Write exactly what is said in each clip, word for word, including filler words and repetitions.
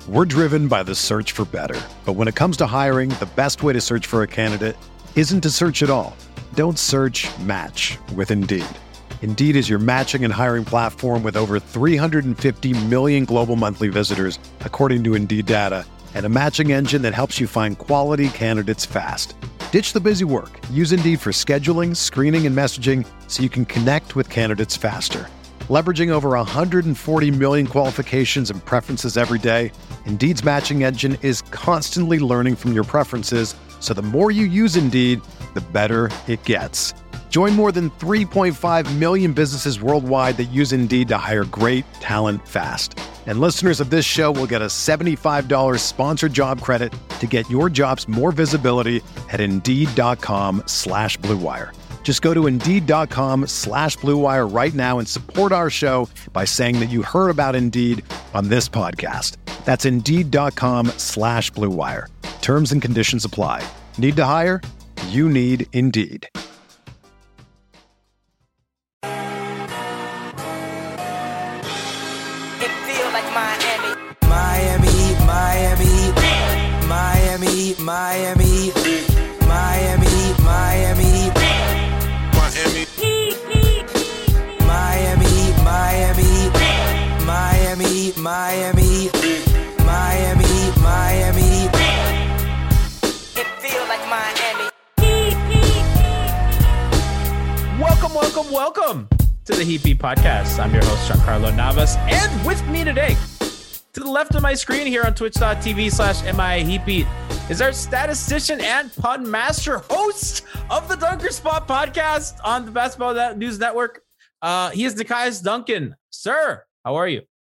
We're driven by the search for better. But when it comes to hiring, the best way to search for a candidate isn't to search at all. Don't search, match with Indeed. Indeed is your matching and hiring platform with over three hundred fifty million global monthly visitors, according to Indeed data, and a matching engine that helps you find quality candidates fast. Ditch the busy work. Use Indeed for scheduling, screening, and messaging so you can connect with candidates faster. Leveraging over one hundred forty million qualifications and preferences every day, Indeed's matching engine is constantly learning from your preferences, so the more you use Indeed, the better it gets. Join more than three point five million businesses worldwide that use Indeed to hire great talent fast. And listeners of this show will get a seventy-five dollars sponsored job credit to get your jobs more visibility at Indeed.com slash Blue Wire. Just go to Indeed.com slash Blue Wire right now and support our show by saying that you heard about Indeed on this podcast. That's Indeed.com slash Blue Wire. Terms and conditions apply. Need to hire? You need Indeed. Miami, Miami, Miami, Miami, Miami, Miami, Miami, Miami, Miami, Miami, Miami, Miami, Miami. It feels like Miami. Welcome, welcome, welcome to the Heat Beat Podcast. I'm your host, Giancarlo Navas, and with me today, to the left of my screen here on twitch.tv slash MIA Heat Beat, is our statistician and pun master, host of the Dunker Spot podcast on the Basketball News Network. Uh, he is Nekias Duncan. Sir, how are you?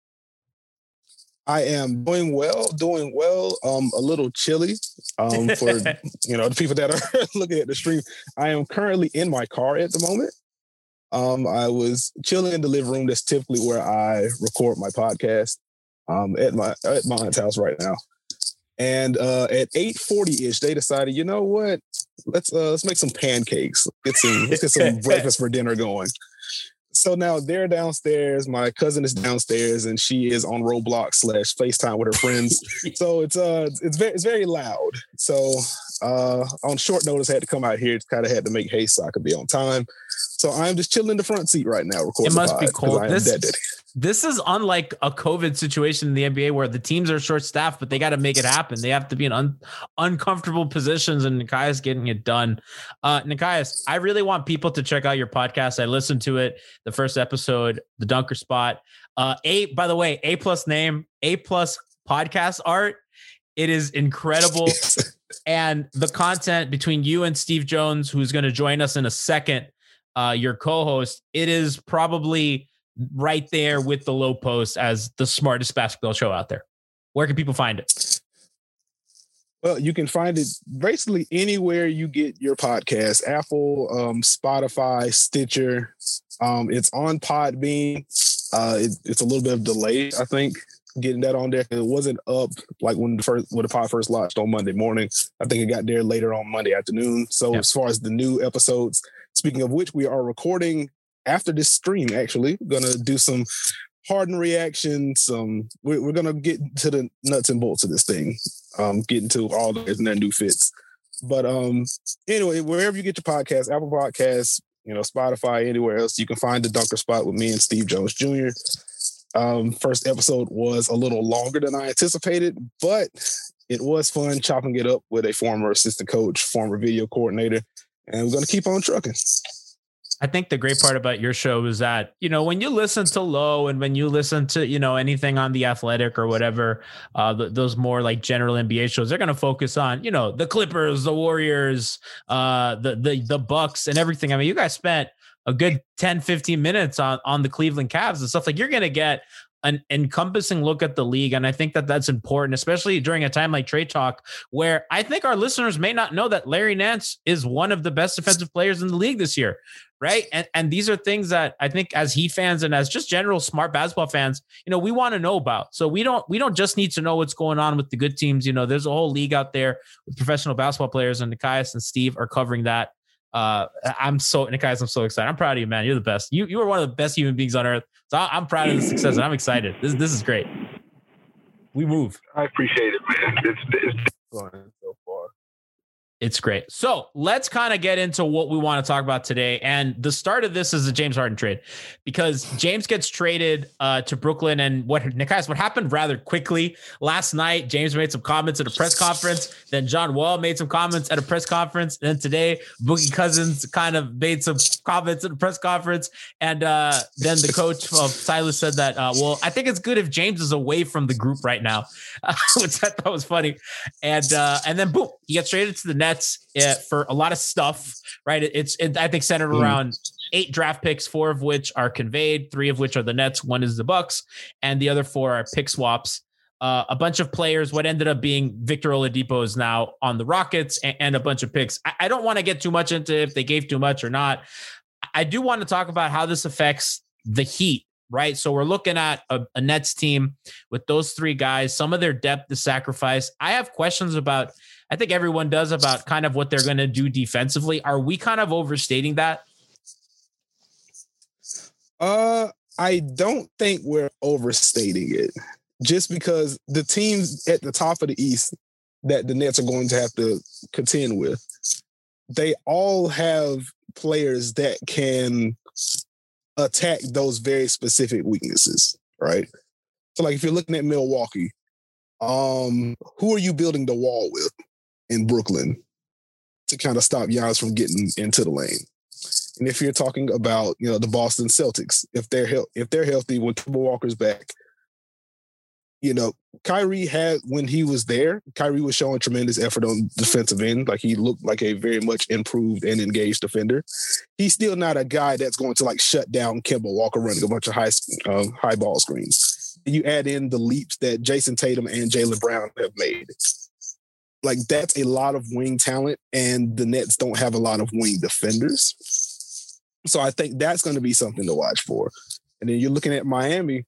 I am doing well, doing well. Um, a little chilly um, for you know the people that are looking at the stream. I am currently in my car at the moment. Um, I was chilling in the living room. That's typically where I record my podcast. Um, at my at my aunt's house right now, and uh, at eight forty ish, they decided, you know what? Let's uh, let's make some pancakes. Get some let's get some breakfast for dinner going. So now they're downstairs. My cousin is downstairs, and she is on Roblox slash FaceTime with her friends. So it's uh it's very it's very loud. So uh, on short notice, I had to come out here. Kind of had to make haste so I could be on time. So I'm just chilling in the front seat right now. Recording it must the be cold. I This, am dead. this is unlike a COVID situation in the N B A where the teams are short staffed, but they got to make it happen. They have to be in un, uncomfortable positions, and Nekias getting it done. Uh, Nekias, I really want people to check out your podcast. I listened to it, the first episode, the Dunker Spot. Uh, a, by the way, A plus name, A plus podcast art. It is incredible. And the content between you and Steve Jones, who's going to join us in a second, uh, your co-host, it is probably right there with the Low Post as the smartest basketball show out there. Where can people find it? Well, you can find it basically anywhere you get your podcast: Apple, um, Spotify, Stitcher. Um, it's on Podbean. Uh, it, it's a little bit of delay, I think, getting that on there. It wasn't up like when the first when the pod first launched on Monday morning. I think it got there later on Monday afternoon. So yeah. As far as the new episodes, speaking of which, we are recording after this stream. Actually, we're gonna do some Harden reaction. Some we're, we're gonna get to the nuts and bolts of this thing. Um, get into all the and their new fits. But um, anyway, wherever you get your podcast, Apple Podcasts, you know, Spotify, anywhere else, you can find the Dunker Spot with me and Steve Jones Junior Um, first episode was a little longer than I anticipated, but it was fun chopping it up with a former assistant coach, former video coordinator, and we're going to keep on trucking. I think the great part about your show is that, you know, when you listen to Low and when you listen to, you know, anything on The Athletic or whatever, uh, th- those more like general N B A shows, they're going to focus on, you know, the Clippers, the Warriors, uh, the, the, the Bucks and everything. I mean, you guys spent a good ten, fifteen minutes on, on the Cleveland Cavs and stuff. Like, you're going to get an encompassing look at the league. And I think that that's important, especially during a time like Trade Talk, where I think our listeners may not know that Larry Nance is one of the best defensive players in the league this year. Right. And, and these are things that I think as Heat fans and as just general smart basketball fans, you know, we want to know about. So we don't, we don't just need to know what's going on with the good teams. You know, there's a whole league out there with professional basketball players, and Nekias and Steve are covering that. Uh, I'm so, Nekias, I'm so excited. I'm proud of you, man. You're the best. You, you are one of the best human beings on earth. So I'm proud of the success and I'm excited. This, this is great. We move. I appreciate it, man. It's, it's Fun so far. It's great. So let's kind of get into what we want to talk about today. And the start of this is the James Harden trade, because James gets traded uh, to Brooklyn. And what, Nikias, what happened rather quickly last night, James made some comments at a press conference. Then John Wall made some comments at a press conference. And then today, Boogie Cousins kind of made some comments at a press conference. And uh, then the coach of Silas said that, uh, well, I think it's good if James is away from the group right now, uh, which I thought was funny. And uh, and then boom, he gets traded to the Nets. Uh, for a lot of stuff, right? It, it's, it, I think, centered mm. around eight draft picks, four of which are conveyed, three of which are the Nets, one is the Bucks, and the other four are pick swaps. Uh, a bunch of players, what ended up being Victor Oladipo is now on the Rockets, and, and a bunch of picks. I, I don't want to get too much into if they gave too much or not. I do want to talk about how this affects the Heat, right? So we're looking at a, a Nets team with those three guys. Some of their depth is sacrificed. I have questions about, I think everyone does, about kind of what they're going to do defensively. Are we kind of overstating that? Uh, I don't think we're overstating it, just because the teams at the top of the East that the Nets are going to have to contend with, they all have players that can attack those very specific weaknesses, right? So, like, if you're looking at Milwaukee, um, who are you building the wall with in Brooklyn to kind of stop Giannis from getting into the lane? And if you're talking about, you know, the Boston Celtics, if they're he- if they're healthy when Kemba Walker's back, you know, Kyrie had, when he was there, Kyrie was showing tremendous effort on defensive end. Like, he looked like a very much improved and engaged defender. He's still not a guy that's going to, like, shut down Kemba Walker running a bunch of high uh, high ball screens. You add in the leaps that Jason Tatum and Jaylen Brown have made. Like, that's a lot of wing talent, and the Nets don't have a lot of wing defenders. So I think that's going to be something to watch for. And then you're looking at Miami.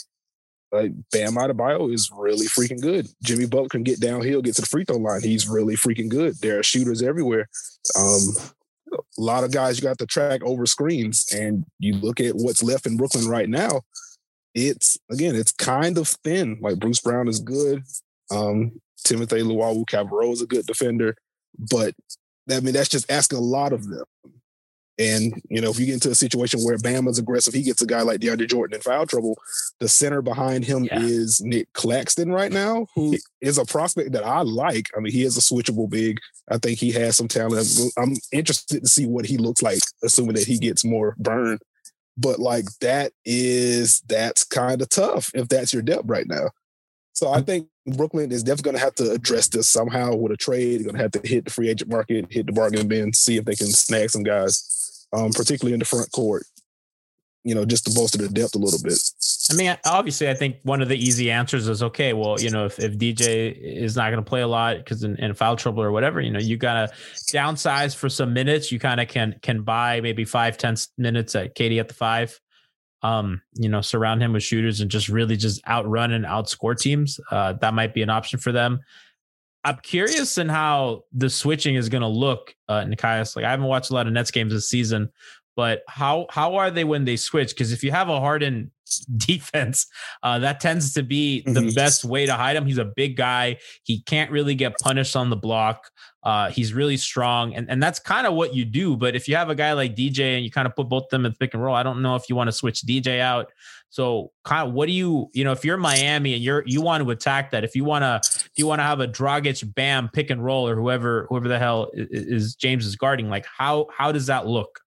Like, Bam Adebayo is really freaking good. Jimmy Butler can get downhill, get to the free throw line. He's really freaking good. There are shooters everywhere. Um, a lot of guys you got to track over screens. And you look at what's left in Brooklyn right now, it's, again, it's kind of thin. Like, Bruce Brown is good. Um, Timothy Luwawu-Cabarrot is a good defender. But, I mean, that's just asking a lot of them. And, you know, if you get into a situation where Bama's aggressive, he gets a guy like DeAndre Jordan in foul trouble. The center behind him yeah. is Nick Claxton right now, who is a prospect that I like. I mean, he is a switchable big. I think he has some talent. I'm interested to see what he looks like, assuming that he gets more burn. But, like, that is, that's kind of tough if that's your depth right now. So I think Brooklyn is definitely going to have to address this somehow with a trade. They're going to have to hit the free agent market, hit the bargain bin, see if they can snag some guys, um, particularly in the front court, you know, just to bolster the depth a little bit. I mean, obviously, I think one of the easy answers is, okay, well, you know, if, if D J is not going to play a lot because in, in foul trouble or whatever, you know, you got to downsize for some minutes. You kind of can can buy maybe five, ten minutes at K D at the five. Um, you know, surround him with shooters and just really just outrun and outscore teams. Uh, that might be an option for them. I'm curious in how the switching is going to look, uh, Nikias. Like, I haven't watched a lot of Nets games this season, but how how are they when they switch? Because if you have a Harden defense, uh, that tends to be the mm-hmm. best way to hide him. He's a big guy. He can't really get punished on the block. Uh, he's really strong, and, and that's kind of what you do. But if you have a guy like D J and you kind of put both of them in pick and roll, I don't know if you want to switch D J out. So kind of what do you, you know, if you're Miami and you're, you want to attack that, if you want to, if you want to have a Dragic Bam pick and roll or whoever, whoever the hell is, is James is guarding, like how, how does that look?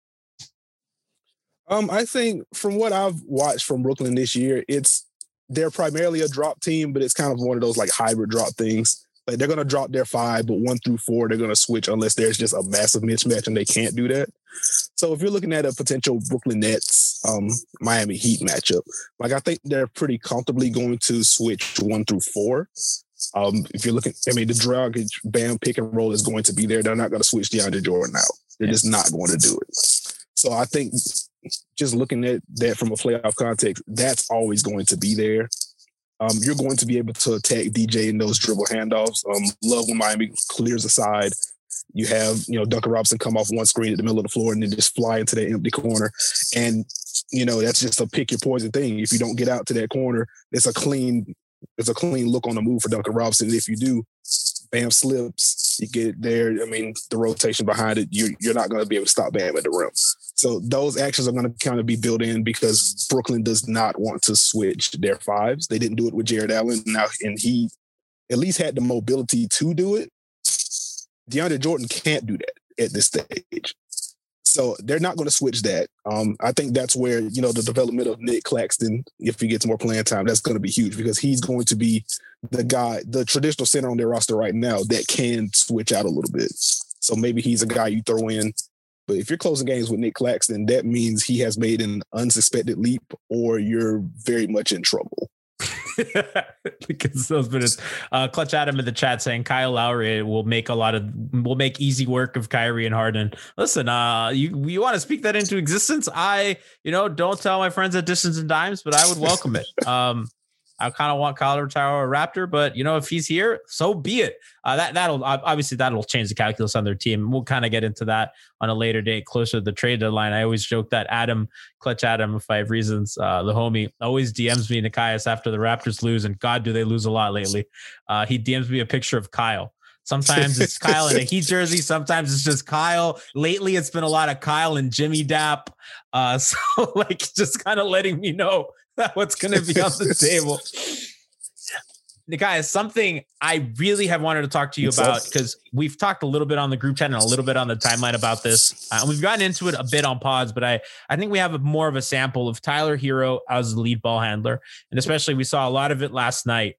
Um, I think from what I've watched from Brooklyn this year, it's, they're primarily a drop team, but it's kind of one of those like hybrid drop things. Like, they're going to drop their five, but one through four, they're going to switch unless there's just a massive mismatch and they can't do that. So if you're looking at a potential Brooklyn Nets, um, Miami Heat matchup, like, I think they're pretty comfortably going to switch one through four. Um, if you're looking, I mean, the Dragic Bam pick and roll is going to be there. They're not going to switch DeAndre Jordan out. They're just not going to do it. So I think just looking at that from a playoff context, that's always going to be there. Um, you're going to be able to attack D J in those dribble handoffs. Um, love when Miami clears aside. You have, you know, Duncan Robinson come off one screen at the middle of the floor and then just fly into that empty corner. And, you know, that's just a pick your poison thing. If you don't get out to that corner, it's a clean it's a clean look on the move for Duncan Robinson. If you do, Bam slips, you get it there. I mean, the rotation behind it, you're, you're not going to be able to stop Bam at the rim. So those actions are going to kind of be built in because Brooklyn does not want to switch their fives. They didn't do it with Jared Allen. Now, and he at least had the mobility to do it. DeAndre Jordan can't do that at this stage. So they're not going to switch that. Um, I think that's where, you know, the development of Nick Claxton, if he gets more playing time, that's going to be huge because he's going to be the guy, the traditional center on their roster right now that can switch out a little bit. So maybe he's a guy you throw in. But if you're closing games with Nick Claxton, that means he has made an unsuspected leap or you're very much in trouble. Because those minutes, uh, Clutch Adam in the chat saying Kyle Lowry will make a lot of will make easy work of Kyrie and Harden. Listen, uh, you you want to speak that into existence? I you know don't tell my friends at Distance and Dimes, but I would welcome it. Um, I kind of want Kyle to retire a Raptor, but you know if he's here, so be it. Uh, that that'll obviously that'll change the calculus on their team. We'll kind of get into that on a later date, closer to the trade deadline. I always joke that Adam, Clutch Adam, Five Reasons, uh, the homie, always D Ms me Nikias after the Raptors lose, and God, do they lose a lot lately. Uh, he D Ms me a picture of Kyle. Sometimes it's Kyle in a Heat jersey. Sometimes it's just Kyle. Lately, it's been a lot of Kyle and Jimmy Dap. Uh, so like just kind of letting me know what's going to be on the table. Guys, something I really have wanted to talk to you about because we've talked a little bit on the group chat and a little bit on the timeline about this. Uh, we've gotten into it a bit on pods, but I, I think we have a, more of a sample of Tyler Hero as the lead ball handler. And especially we saw a lot of it last night.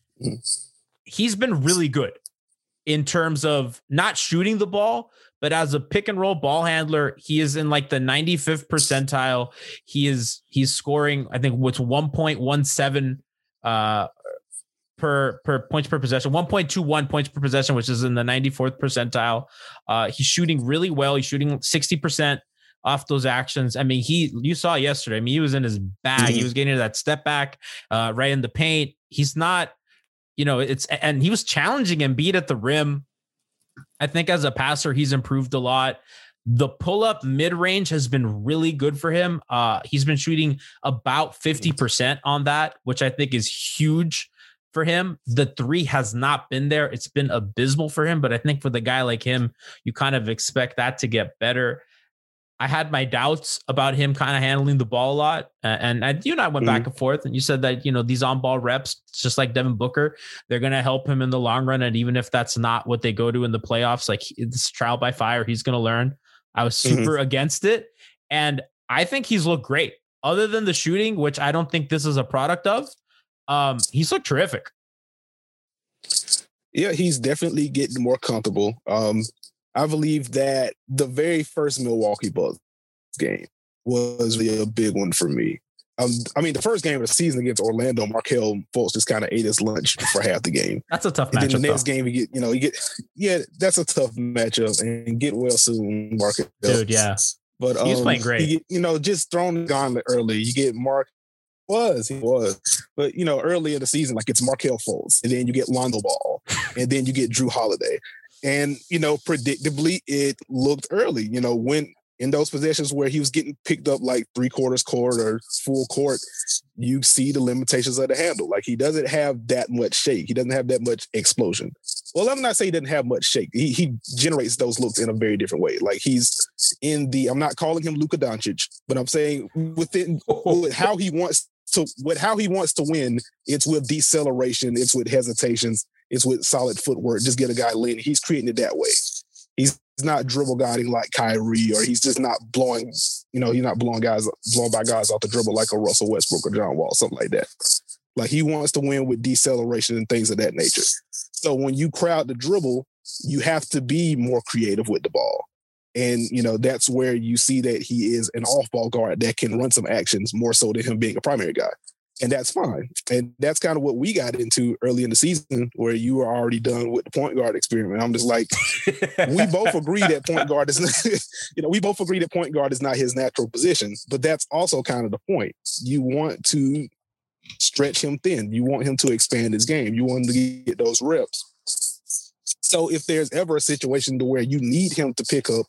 He's been really good in terms of not shooting the ball, but as a pick and roll ball handler, he is in like the ninety-fifth percentile. He is, he's scoring, I think what's one point one seven uh, per, per points per possession, one point two one points per possession, which is in the ninety-fourth percentile. Uh, he's shooting really well. He's shooting sixty percent off those actions. I mean, he, you saw yesterday, I mean, he was in his bag. Mm-hmm. He was getting to that step back uh, right in the paint. He's not, you know, it's, and he was challenging Embiid at the rim. I think as a passer, he's improved a lot. The pull-up mid-range has been really good for him. Uh, he's been shooting about fifty percent on that, which I think is huge for him. The three has not been there. It's been abysmal for him, but I think for the guy like him, you kind of expect that to get better. I had my doubts about him kind of handling the ball a lot. Uh, and I, you and I went mm-hmm. back and forth, and you said that, you know, these on-ball reps, just like Devin Booker, they're going to help him in the long run. And even if that's not what they go to in the playoffs, like it's trial by fire, he's going to learn. I was super mm-hmm. against it. And I think he's looked great. Other than the shooting, which I don't think this is a product of, um, he's looked terrific. Yeah, he's definitely getting more comfortable. Um, I believe that the very first Milwaukee Bucks game was really a big one for me. Um, I mean, the first game of the season against Orlando, Markelle Fultz just kind of ate his lunch for half the game. That's a tough and matchup. Then the next though. game, you get, you know, you get, yeah, that's a tough matchup. And get well soon, Markelle. Dude, yeah. But um, he's playing great. You, get, you know, just throwing the gauntlet early. You get Mark. Was he was, but you know, early in the season, like it's Markelle Fultz, and then you get Lonzo Ball, and then you get Jrue Holiday. And, you know, predictably, it looked early, you know, when in those possessions where he was getting picked up like three quarters court or full court, you see the limitations of the handle. Like he doesn't have that much shake. He doesn't have that much explosion. Well, I'm not saying he doesn't have much shake. He, he generates those looks in a very different way. Like he's in the, I'm not calling him Luka Doncic, but I'm saying within with how he wants to, with how he wants to win, it's with deceleration, it's with hesitations. It's with solid footwork. Just get a guy leaning. He's creating it that way. He's not dribble guiding like Kyrie, or he's just not blowing, you know, he's not blowing guys, blowing by guys off the dribble like a Russell Westbrook or John Wall, something like that. Like he wants to win with deceleration and things of that nature. So when you crowd the dribble, you have to be more creative with the ball. And, you know, that's where you see that he is an off-ball guard that can run some actions more so than him being a primary guy. And that's fine. And that's kind of what we got into early in the season, where you were already done with the point guard experiment. I'm just like, we both agree that point guard is not, you know, we both agree that point guard is not his natural position, but that's also kind of the point. You want to stretch him thin. You want him to expand his game. You want him to get those reps. So if there's ever a situation to where you need him to pick up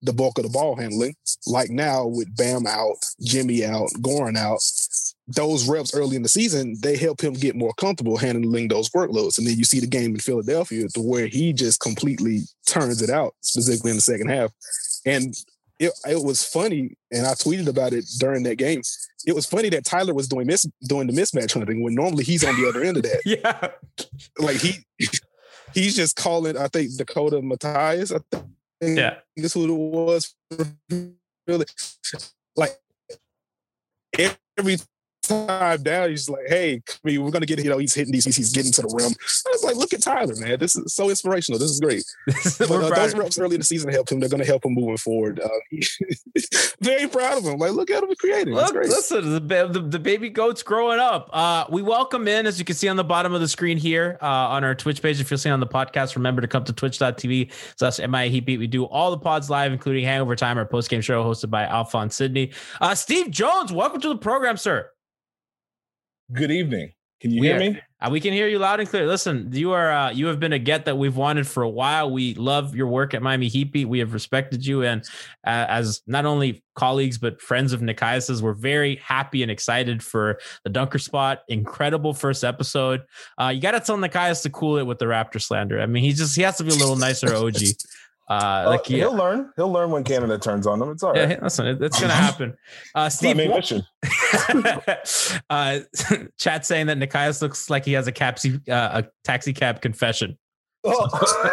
the bulk of the ball handling. Like now with Bam out, Jimmy out, Goran out, those reps early in the season, they help him get more comfortable handling those workloads. And then you see the game in Philadelphia to where he just completely turns it out, specifically in the second half. And it, it was funny, and I tweeted about it during that game. It was funny that Tyler was doing mis- doing the mismatch hunting when normally he's on the other end of that. Yeah. Like he he's just calling, I think, Dakota Matthias, I think yeah. that's who it was. Really. Like every time down, he's like, hey, I mean, we're going to get, you know, he's hitting these, he's getting to the rim. I was like, look at Tyler, man. This is so inspirational. This is great. But, uh, those reps early in the season helped him. They're going to help him moving forward. Uh, very proud of him. Like, look at him creating. Look, great. Listen, the, the, the baby goat's growing up. Uh, we welcome in, as you can see on the bottom of the screen here uh, on our Twitch page. If you're seeing on the podcast, remember to come to twitch dot t v slash M I A Heat Beat. We do all the pods live, including Hangover Time, our post-game show hosted by Alphonse Sydney. Uh, Steve Jones, welcome to the program, sir. Good evening. Can you we hear are, me? Uh, we can hear you loud and clear. Listen, you are uh, you have been a get that we've wanted for a while. We love your work at Miami Heat Beat. We have respected you, and uh, as not only colleagues but friends of Nekias's, we're very happy and excited for the Dunker Spot. Incredible first episode. Uh, you got to tell Nekias to cool it with the Raptor slander. I mean, he just he has to be a little nicer, O G. Uh, oh, like he, he'll learn. He'll learn when Canada turns on them. It's all right. Yeah, listen, it, it's gonna happen. Uh, Steve, my main mission. uh, chat saying that Nekias looks like he has a capsi, uh, a taxi cab confession. Oh.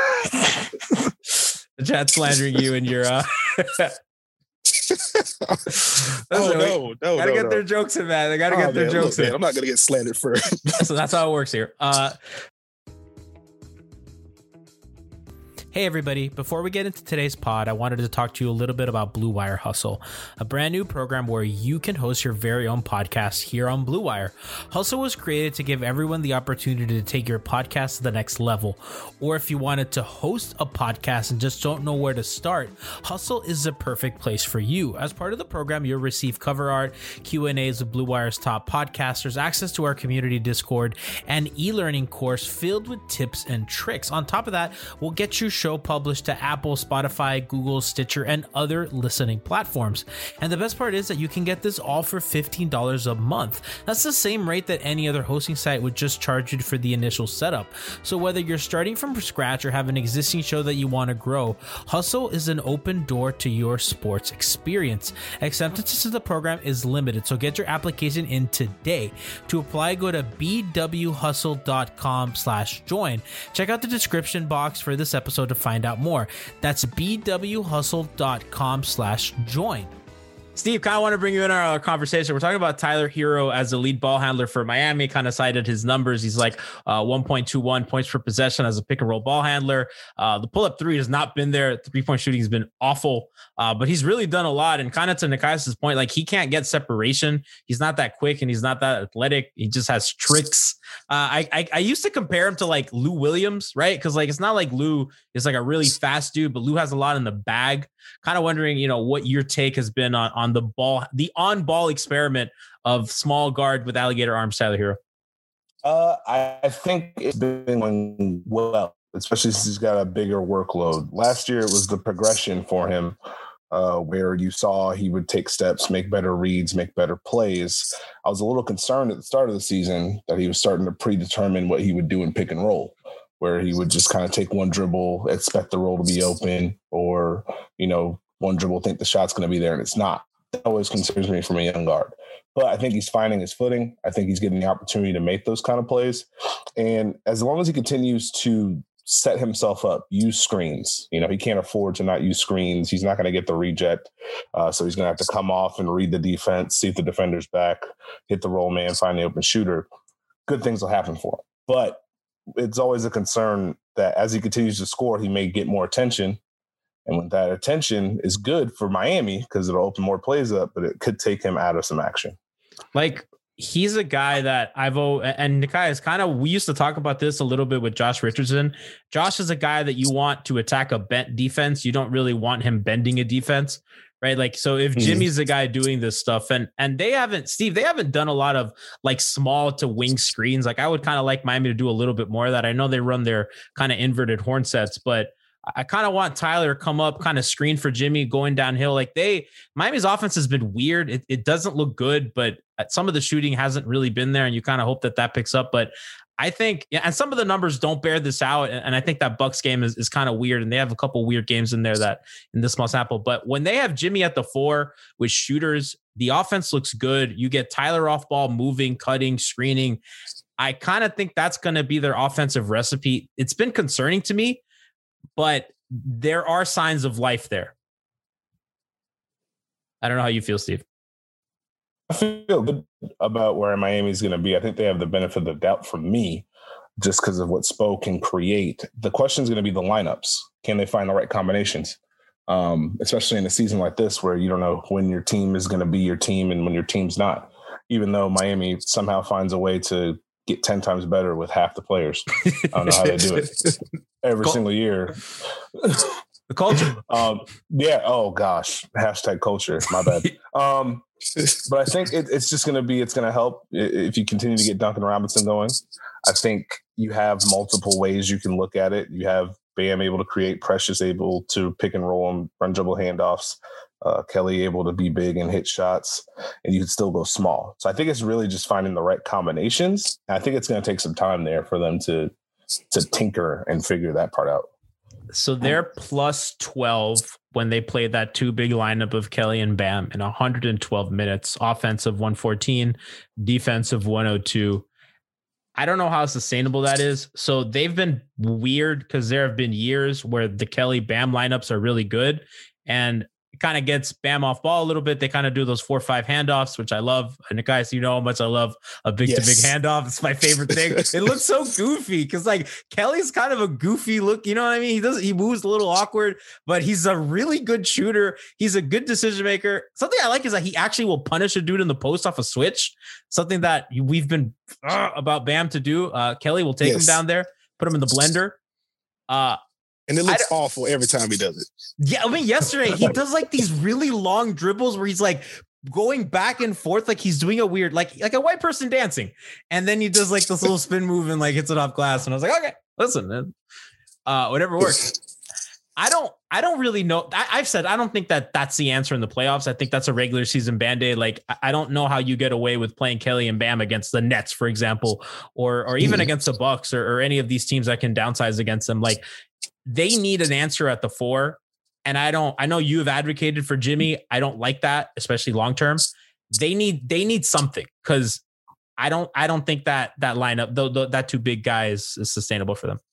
The chat slandering you and your. Uh, oh no, no, gotta no, get no. their jokes in, man. They gotta Oh, get their man, jokes look, in. man, I'm not gonna get slandered for. So that's how it works here. Uh, Hey everybody, before we get into today's pod, I wanted to talk to you a little bit about Blue Wire Hustle, a brand new program where you can host your very own podcast here on Blue Wire. Hustle was created to give everyone the opportunity to take your podcast to the next level. Or if you wanted to host a podcast and just don't know where to start, Hustle is the perfect place for you. As part of the program, you'll receive cover art, Q and A's with Blue Wire's top podcasters, access to our community Discord, and e-learning course filled with tips and tricks. On top of that, we'll get you show published to Apple, Spotify, Google, Stitcher, and other listening platforms. And the best part is that you can get this all for fifteen dollars a month. That's the same rate that any other hosting site would just charge you for the initial setup. So whether you're starting from scratch or have an existing show that you want to grow, Hustle is an open door to your sports experience. Acceptance to the program is limited, so get your application in today. To apply, go to b w hustle dot com slash join. Check out the description box for this episode to find out more. That's b w hustle dot com slash join. Steve, kind of want to bring you in our conversation. We're talking about Tyler Hero as the lead ball handler for Miami. Kind of cited his numbers. He's like uh, one point two one points per possession as a pick and roll ball handler. Uh, the pull up three has not been there. Three point shooting has been awful, uh, but he's really done a lot. And kind of to Nekias's point, like he can't get separation. He's not that quick and he's not that athletic. He just has tricks. Uh, I, I I used to compare him to like Lou Williams, right? Because like it's not like Lou is like a really fast dude, but Lou has a lot in the bag. Kind of wondering, you know, what your take has been on on the ball, the on ball experiment of small guard with alligator arms, Tyler Hero. Uh, I think it's been going well, especially since he's got a bigger workload. Last year, it was the progression for him, uh, where you saw he would take steps, make better reads, make better plays. I was a little concerned at the start of the season that he was starting to predetermine what he would do in pick and roll, where he would just kind of take one dribble, expect the roll to be open, or, you know, one dribble, think the shot's going to be there, and it's not. That always concerns me from a young guard. But I think he's finding his footing. I think he's getting the opportunity to make those kind of plays. And as long as he continues to set himself up, use screens, you know, he can't afford to not use screens. He's not going to get the reject. Uh, so he's going to have to come off and read the defense, see if the defender's back, hit the roll man, find the open shooter. Good things will happen for him. But it's always a concern that as he continues to score, he may get more attention. And when that attention is good for Miami, because it'll open more plays up, but it could take him out of some action. Like, he's a guy that I've, and Nekias kind of, we used to talk about this a little bit with Josh Richardson. Josh is a guy that you want to attack a bent defense. You don't really want him bending a defense, right? Like, so if Jimmy's the guy doing this stuff, and and they haven't, Steve, they haven't done a lot of like small to wing screens. Like I would kind of like Miami to do a little bit more of that. I know they run their kind of inverted horn sets, but I kind of want Tyler to come up, kind of screen for Jimmy going downhill. Like they, Miami's offense has been weird. It, it doesn't look good, but some of the shooting hasn't really been there, and you kind of hope that that picks up. But I think, yeah, and some of the numbers don't bear this out. And, and I think that Bucks game is, is kind of weird, and they have a couple weird games in there that in this small sample. But when they have Jimmy at the four with shooters, the offense looks good. You get Tyler off ball, moving, cutting, screening. I kind of think that's going to be their offensive recipe. It's been concerning to me, but there are signs of life there. I don't know how you feel, Steve. I feel good about where Miami's going to be. I think they have the benefit of the doubt from me just because of what Spo can create. The question is going to be the lineups. Can they find the right combinations? Um, especially in a season like this where you don't know when your team is going to be your team and when your team's not, even though Miami somehow finds a way to get ten times better with half the players. I don't know how they do it every Col- single year. The culture. um, yeah. Oh gosh. Hashtag culture. My bad. Um, but I think it, it's just going to be, it's going to help if you continue to get Duncan Robinson going. I think you have multiple ways you can look at it. You have Bam able to create, Precious able to pick and roll and run dribble handoffs, uh, Kelly able to be big and hit shots, and you can still go small. So I think it's really just finding the right combinations. I think it's going to take some time there for them to to tinker and figure that part out. So they're plus twelve when they played that two big lineup of Kelly and Bam in one hundred twelve minutes, offensive one fourteen, defensive one oh two. I don't know how sustainable that is. So they've been weird because there have been years where the Kelly Bam lineups are really good, and it kind of gets Bam off ball a little bit. They kind of do those four or five handoffs, which I love. And guys, you know how much I love a big yes. to big handoff. It's my favorite thing. It looks so goofy because like Kelly's kind of a goofy look. You know what I mean? He does, he moves a little awkward, but he's a really good shooter. He's a good decision maker. Something I like is that he actually will punish a dude in the post off a switch. Something that we've been uh, about Bam to do. Uh, Kelly will take yes. him down there, put him in the blender. Uh, And it looks awful every time he does it. Yeah, I mean, yesterday he does like these really long dribbles where he's like going back and forth, like he's doing a weird, like like a white person dancing, and then he does like this little spin move and like hits it off glass. And I was like, okay, listen, man, uh, whatever works. I don't, I don't really know. I, I've said I don't think that that's the answer in the playoffs. I think that's a regular season Band-Aid. Like I, I don't know how you get away with playing Kelly and Bam against the Nets, for example, or or even mm. against the Bucks or, or any of these teams that can downsize against them. Like. They need an answer at the four. And I don't, I know you have advocated for Jimmy. I don't like that, especially long-term. They need, they need something because I don't, I don't think that that lineup, though, that two big guys is sustainable for them.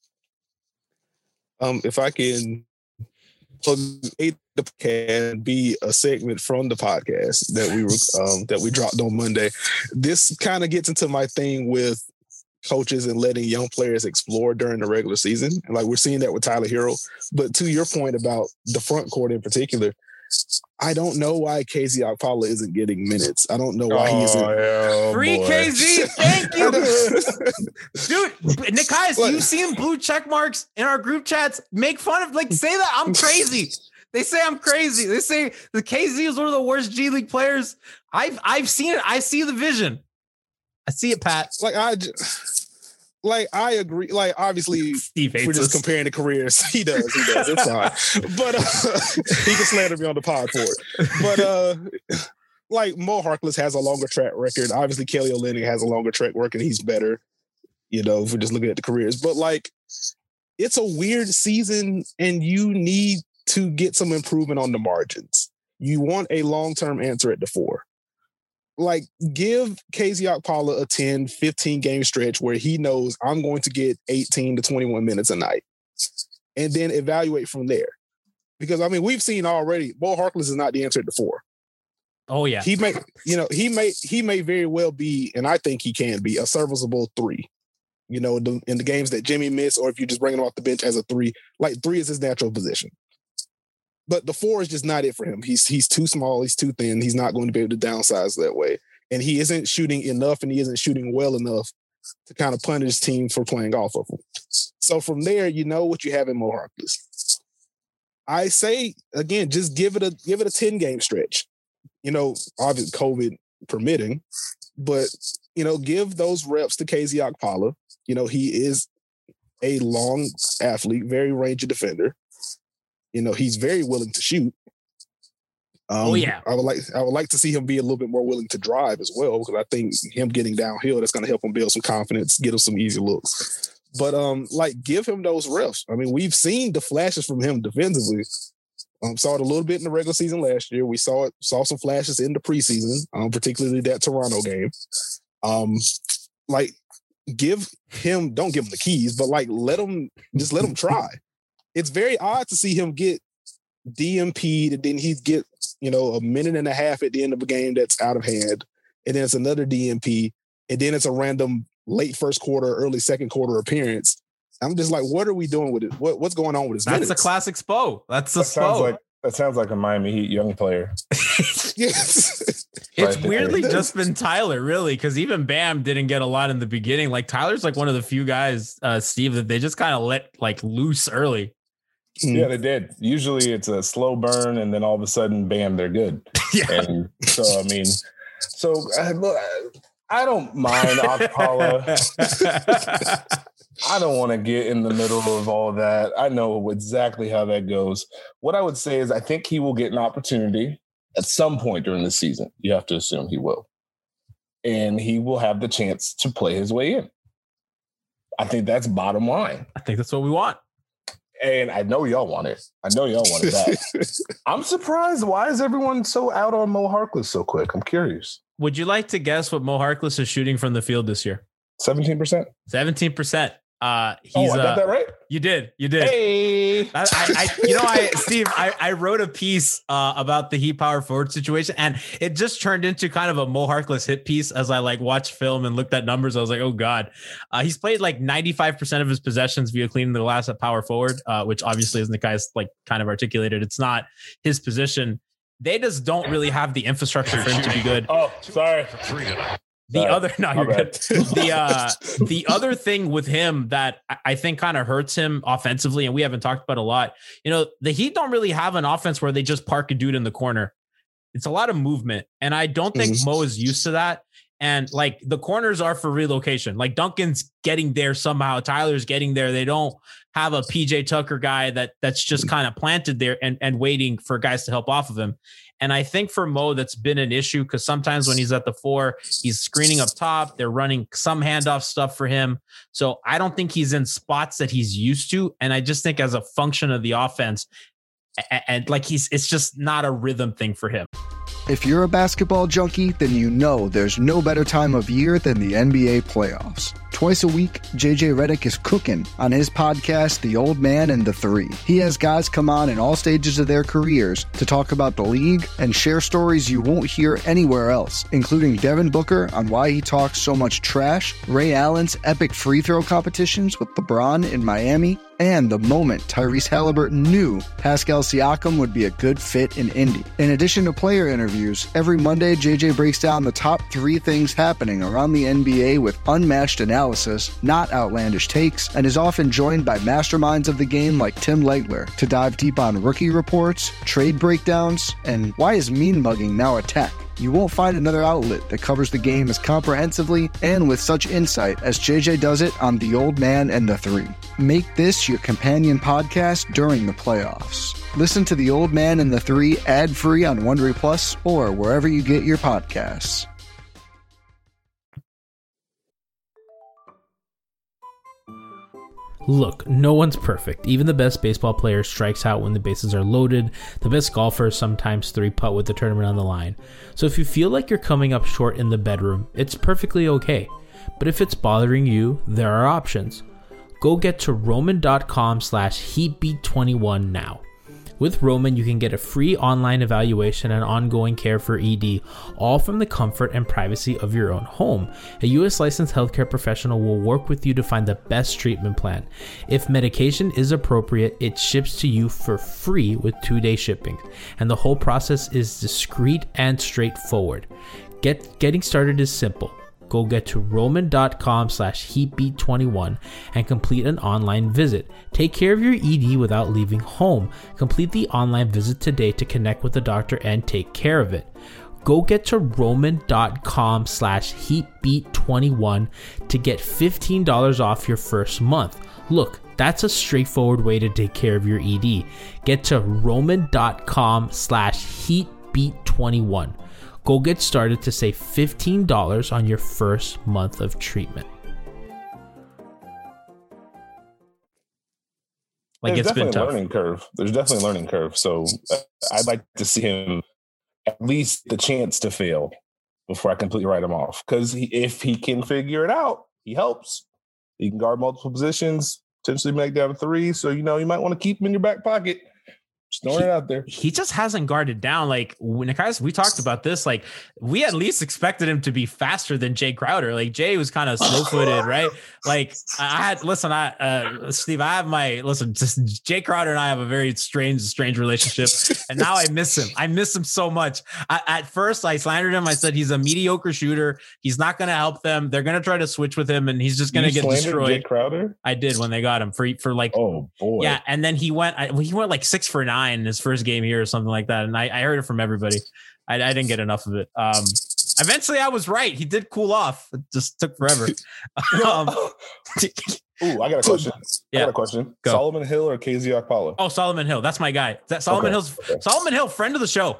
Um, if I can plug it can be a segment from the podcast that we were, um, that we dropped on Monday. This kind of gets into my thing with coaches and letting young players explore during the regular season. And like we're seeing that with Tyler Hero. But to your point about the front court in particular, I don't know why K Z Okpala isn't getting minutes. I don't know why oh, he isn't. Oh, Free boy. K Z, thank you. Dude, Nikias, you seen blue check marks in our group chats? Make fun of, like, say that I'm crazy. They say I'm crazy. They say the K Z is one of the worst G League players. I've I've seen it. I see the vision. I see it, Pat. Like I Like, I agree. Like, obviously, Steve hates we're just us. comparing the careers. He does. He does. It's fine. But uh, he can slander me on the pod for it. But, uh, like, Mo Harkless has a longer track record. Obviously, Kelly Olynyk has a longer track record. He's better, you know, if we're just looking at the careers. But, like, it's a weird season, and you need to get some improvement on the margins. You want a long-term answer at the four. Like, give K Z Okpala a ten, fifteen game stretch where he knows I'm going to get eighteen to twenty-one minutes a night, and then evaluate from there. Because, I mean, we've seen already, Mo Harkless is not the answer at the four. Oh, yeah. He may, you know, he may, he may very well be, and I think he can be, a serviceable three. You know, the, in the games that Jimmy missed, or if you just bring him off the bench as a three, like three is his natural position. But the four is just not it for him. He's he's too small. He's too thin. He's not going to be able to downsize that way. And he isn't shooting enough, and he isn't shooting well enough to kind of punish his team for playing off of him. So from there, you know what you have in Mo Harkless. I say, again, just give it a give it a ten-game stretch. You know, obviously COVID permitting, but, you know, give those reps to K Z Okpala. You know, he is a long athlete, very rangy defender. You know, he's very willing to shoot. Um, oh yeah, I would like I would like to see him be a little bit more willing to drive as well, because I think him getting downhill, that's going to help him build some confidence, get him some easy looks. But um, like give him those reps. I mean, we've seen the flashes from him defensively. Um, saw it a little bit in the regular season last year. We saw it, saw some flashes in the preseason, um, particularly that Toronto game. Um, like give him, don't give him the keys, but like let him just let him try. It's very odd to see him get D M P'd and then he'd get, you know, a minute and a half at the end of a game that's out of hand, and then it's another D M P, and then it's a random late first quarter, early second quarter appearance. I'm just like, what are we doing with it? What, what's going on with his That's minutes? a classic Spo. That's a That sounds Spo. like that sounds like a Miami Heat young player. Yes. It's Right. weirdly just been Tyler, really, because even Bam didn't get a lot in the beginning. Like Tyler's like one of the few guys, uh, Steve, that they just kind of let like loose early. Yeah, they did. Usually it's a slow burn, and then all of a sudden, bam, they're good. Yeah. And so, I mean, so I, I don't mind Akpala. I don't want to get in the middle of all of that. I know exactly how that goes. What I would say is I think he will get an opportunity at some point during the season. You have to assume he will. And he will have the chance to play his way in. I think that's bottom line. I think that's what we want. And I know y'all want it. I know y'all wanted that. I'm surprised. Why is everyone so out on Mo Harkless so quick? I'm curious. Would you like to guess what Mo Harkless is shooting from the field this year? seventeen percent? seventeen percent. Uh, he's, Oh, I got uh, that right? You did. You did. Hey! I, I, I, you know, I, Steve, I, I wrote a piece uh, about the Heat power forward situation, and it just turned into kind of a Mo Harkless hit piece as I like watched film and looked at numbers. I was like, oh God, uh, he's played like ninety-five percent of his possessions via cleaning the glass at power forward, uh, which obviously isn't the guy's like kind of articulated. It's not his position. They just don't really have the infrastructure for him to be good. Oh, sorry. The Sorry. other, no, My you're bad. good. The uh, the other thing with him that I- I think kind of hurts him offensively, and we haven't talked about a lot. You know, the Heat don't really have an offense where they just park a dude in the corner. It's a lot of movement, and I don't think Mhm. Mo is used to that. And like the corners are for relocation. Like Duncan's getting there somehow. Tyler's getting there. They don't have a P J Tucker guy that that's just kind of planted there and and waiting for guys to help off of him. And I think for Mo, that's been an issue because sometimes when he's at the four, he's screening up top. They're running some handoff stuff for him. So I don't think he's in spots that he's used to. And I just think as a function of the offense, and, and like he's, it's just not a rhythm thing for him. If you're a basketball junkie, then you know there's no better time of year than the N B A playoffs. Twice a week, J J Redick is cooking on his podcast, The Old Man and the Three. He has guys come on in all stages of their careers to talk about the league and share stories you won't hear anywhere else, including Devin Booker on why he talks so much trash, Ray Allen's epic free throw competitions with LeBron in Miami, and the moment Tyrese Halliburton knew Pascal Siakam would be a good fit in Indy. In addition to player interviews, every Monday J J breaks down the top three things happening around the N B A with unmatched analysis, not outlandish takes, and is often joined by masterminds of the game like Tim Legler to dive deep on rookie reports, trade breakdowns, and why is mean mugging now a tech? You won't find another outlet that covers the game as comprehensively and with such insight as J J does it on The Old Man and the Three. Make this your companion podcast during the playoffs. Listen to The Old Man and the Three ad-free on Wondery Plus or wherever you get your podcasts. Look, no one's perfect. Even the best baseball player strikes out when the bases are loaded. The best golfers sometimes three-putt with the tournament on the line. So if you feel like you're coming up short in the bedroom, it's perfectly okay. But if it's bothering you, there are options. Go get to roman.com slash heatbeat21 now. With Roman, you can get a free online evaluation and ongoing care for E D, all from the comfort and privacy of your own home. A U S licensed healthcare professional will work with you to find the best treatment plan. If medication is appropriate, it ships to you for free with two-day shipping, and the whole process is discreet and straightforward. Get, getting started is simple. Go get to roman.com slash heatbeat21 and complete an online visit. Take care of your E D without leaving home. Complete the online visit today to connect with the doctor and take care of it. Go get to roman.com slash heatbeat21 to get fifteen dollars off your first month. Look, that's a straightforward way to take care of your E D. Get to roman.com slash heatbeat21. Go get started to save fifteen dollars on your first month of treatment. Like, There's it's definitely been tough. a learning curve. There's definitely a learning curve. So uh, I'd like to see him at least the chance to fail before I completely write him off. Because if he can figure it out, he helps. He can guard multiple positions, potentially make down three. So, you know, you might want to keep him in your back pocket. Just throwing it out there. He just hasn't guarded down. Like, when guys, we talked about this, like, we at least expected him to be faster than Jay Crowder. Like, Jay was kind of slow footed, right? Like, I had, listen, I, uh, Steve, I have my, listen, just Jay Crowder and I have a very strange, strange relationship. And now I miss him. I miss him so much. I, at first, I slandered him. I said, he's a mediocre shooter. He's not going to help them. They're going to try to switch with him and he's just going to get destroyed. Jay Crowder? I did when they got him for, for like, oh boy. Yeah. And then he went, I, he went like six for nine in his first game here or something like that. And I, I heard it from everybody. I, I didn't get enough of it. Um, eventually I was right. He did cool off. It just took forever. um, Ooh, I got a question. Yeah. I got a question. Go. Solomon Hill or K Z Okpala? Oh, Solomon Hill. That's my guy. That Solomon Okay. Hill's Okay. Solomon Hill, friend of the show.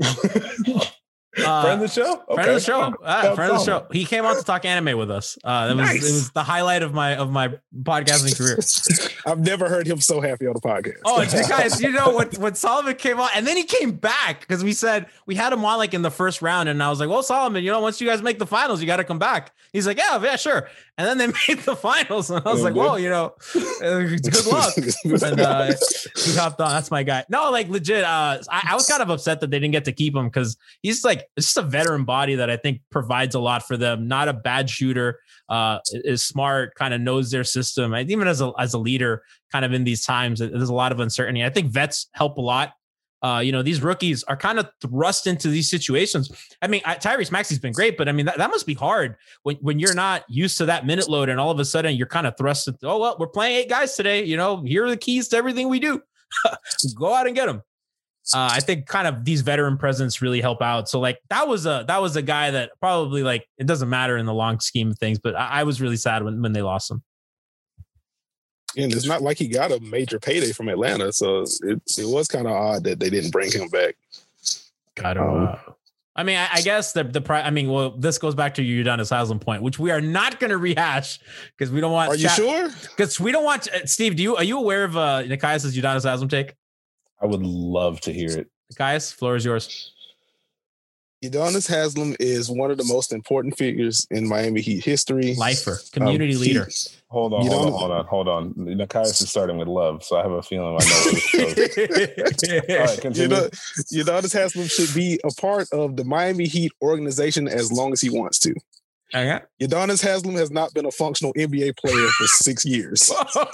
Uh, friend of the show? Okay. Friend of the show. Uh, That's friend of the show. Solomon. He came out to talk anime with us. Uh, it was Nice. it was the highlight of my of my podcasting career. I've never heard him so happy on the podcast. Oh, the guys, you know what? When Solomon came on, and then he came back because we said we had him on like in the first round, and I was like, "Well, Solomon, you know, once you guys make the finals, you got to come back." He's like, "Yeah, yeah, sure." And then they made the finals, and I was Yeah, like, dude. "Whoa, you know, uh, good luck." And uh, he hopped on. That's my guy. No, like legit. Uh, I, I was kind of upset that they didn't get to keep him because he's like it's just a veteran body that I think provides a lot for them. Not a bad shooter. Uh, is smart. Kind of knows their system. And even as a as a leader, kind of in these times, there's a lot of uncertainty. I think vets help a lot. Uh, you know, these rookies are kind of thrust into these situations. I mean, I, Tyrese Maxey's been great, but I mean, that, that must be hard when, when you're not used to that minute load and all of a sudden you're kind of thrust into, oh, well, we're playing eight guys today. You know, here are the keys to everything we do. Go out and get them. Uh, I think kind of these veteran presence really help out. So like that was a, that was a guy that probably like, it doesn't matter in the long scheme of things, but I, I was really sad when, when they lost him. And it's not like he got a major payday from Atlanta, so it, it was kind of odd that they didn't bring him back. Got Um, uh, I mean, I, I guess the the pri- I mean, well, this goes back to your Udonis Haslem point, which we are not going to rehash because we don't want. Are you sure? Because we don't want uh, Steve. Do you are you aware of uh, Nikias' Udonis Haslem take? I would love to hear it. Nikias, floor is yours. Udonis Haslem is one of the most important figures in Miami Heat history. Lifer, community Um, he- leader. Hold on, You hold on, don't- hold on, hold on. Nikias is starting with love, so I have a feeling I know where this goes. All right, You continue. know, Udonis Haslem should be a part of the Miami Heat organization as long as he wants to. Okay. Udonis Haslem has not been a functional N B A player for six years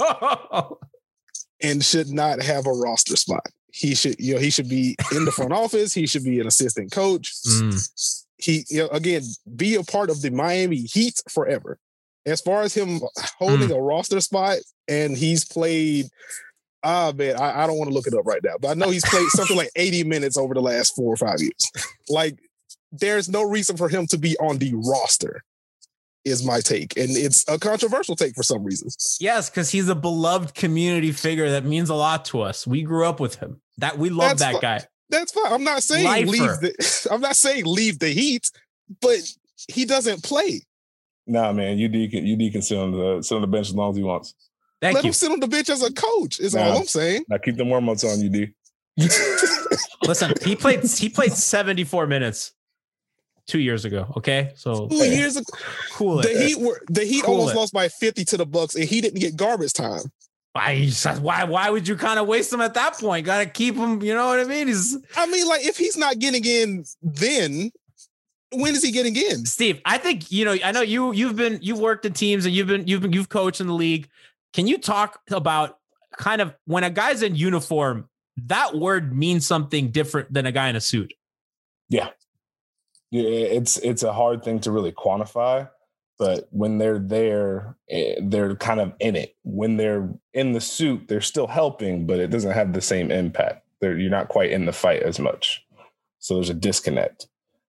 and should not have a roster spot. He should, you know, he should be in the front office. He should be an assistant coach. Mm. He, you know, again, be a part of the Miami Heat forever. As far as him holding a roster spot, and he's played, ah man, I, I don't want to look it up right now, but I know he's played something like eighty minutes over the last four or five years. Like, there's no reason for him to be on the roster, is my take. And it's a controversial take for some reason. Yes, because he's a beloved community figure that means a lot to us. We grew up with him. That we love That's that fi- guy. That's fine. I'm not saying Lifer. leave the I'm not saying leave the Heat, but he doesn't play. Nah, man, U D can U D can sit on the sit on the bench as long as he wants. Thank Let you. him sit on the bench as a coach, is Nah. all I'm saying. Now keep the warm ups on, U D. Listen, he played he played seventy-four minutes two years ago. Okay, so Two years ago, cool the it. Heat were the Heat Cool almost it. lost by fifty to the Bucks, and he didn't get garbage time. Why? Why? Why would you kind of waste him at that point? Got to keep him. You know what I mean? He's I mean, like, if he's not getting in, then when is he getting in? Steve. I think you know. I know you. You've been. You've worked in teams and you've been. You've been. You've coached in the league. Can you talk about kind of when a guy's in uniform? That word means something different than a guy in a suit. Yeah. Yeah, it's it's a hard thing to really quantify, but when they're there, eh, they're kind of in it. When they're in the suit, they're still helping, but it doesn't have the same impact. They're, you're not quite in the fight as much. So there's a disconnect.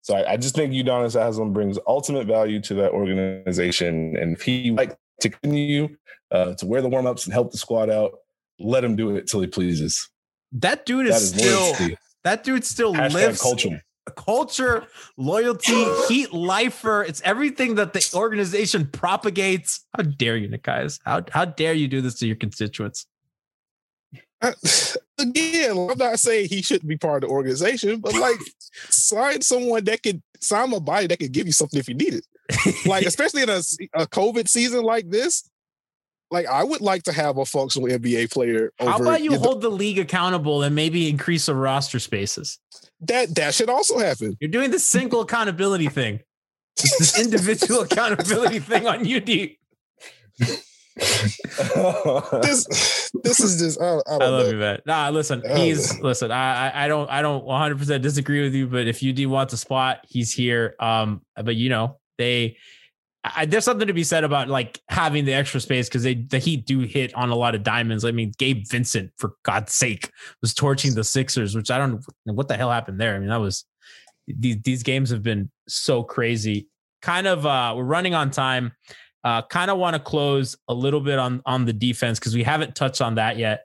So I, I just think Udonis Haslem brings ultimate value to that organization. And if he would like to continue uh, to wear the warm-ups and help the squad out, let him do it till he pleases. That dude is, that is still loyalty. That dude still Hashtag lives culture. Culture, loyalty, heat lifer. It's everything that the organization propagates. How dare you, Nekias? How how dare you do this to your constituents? Uh, again, I'm not saying he shouldn't be part of the organization, but like sign someone that could sign a body that could give you something if you need it. Like, especially in a, a COVID season like this, like I would like to have a functional N B A player. Over, How about you know, hold the league accountable and maybe increase the roster spaces? That that should also happen. You're doing the single accountability thing, this individual accountability thing on U D. this this is just I, I, don't I love know. you, man. Nah, listen, he's listen. I I don't I don't one hundred percent disagree with you, but if U D wants a spot, he's here. Um, but you know they. I, there's something to be said about like having the extra space because they the Heat do hit on a lot of diamonds. I mean, Gabe Vincent, for God's sake, was torching the Sixers, which I don't know what the hell happened there. I mean, that was these these games have been so crazy. Kind of, uh, we're running on time. Uh, kind of want to close a little bit on on the defense because we haven't touched on that yet.